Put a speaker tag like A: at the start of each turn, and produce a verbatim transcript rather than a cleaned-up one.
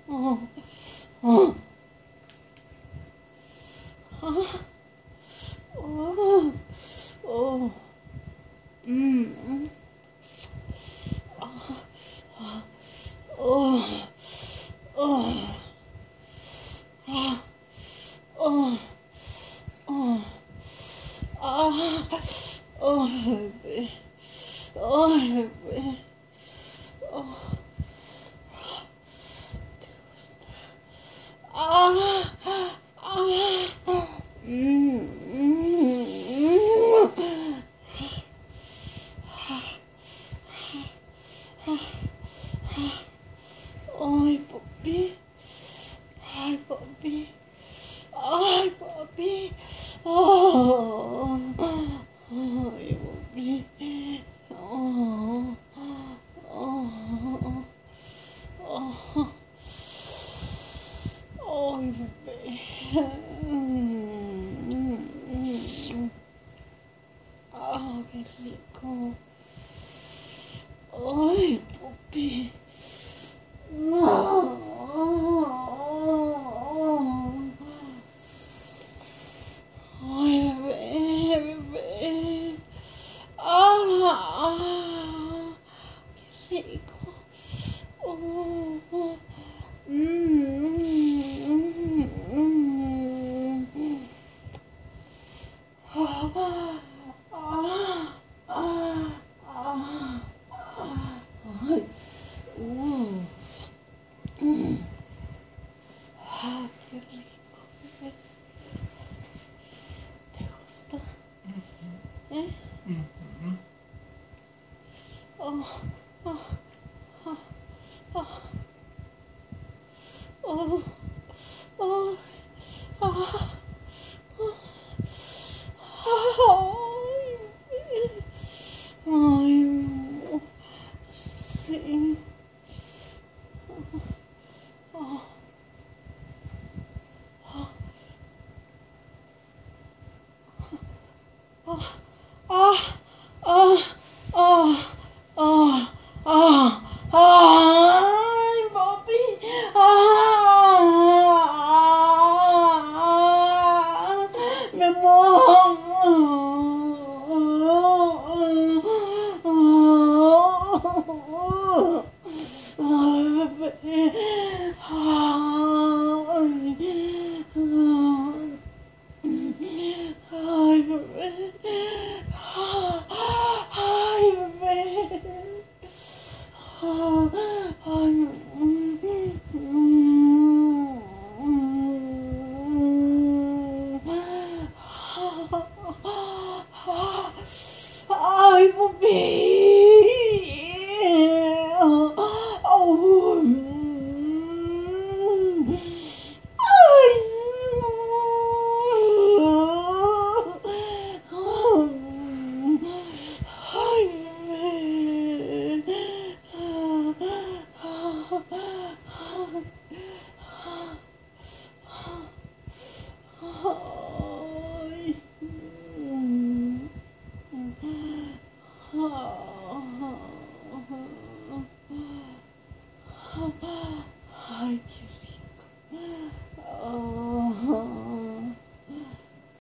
A: Oh, oh, ah, oh, oh, mm, mm, ah, ah, oh, oh, ah, oh, oh, ah, oh, bebé, ay, bebé, oh, te gusta, ah, ah, mm, mm, ay, papi, ay, papi, ay, papi, oh, ay, papi, oh, oh, oh, ay, bebé, mm, mm, ah, qué rico, ay, papi, no, ay, bebé, bebé, ah, ah, qué rico, oh, oh, mm, mm, mm, ah, ah, ah, ah, ay, uh, mm, ah, qué rico, bebé, ¿te gusta? ¿Eh? Oh, oh, oh, oh, oh, oh, ah, ay, ay, no, sí, oh, oh, ah, ah, ah, ah, ah, ay, papi, ah, ah, mi amor, ay, bebé, ay,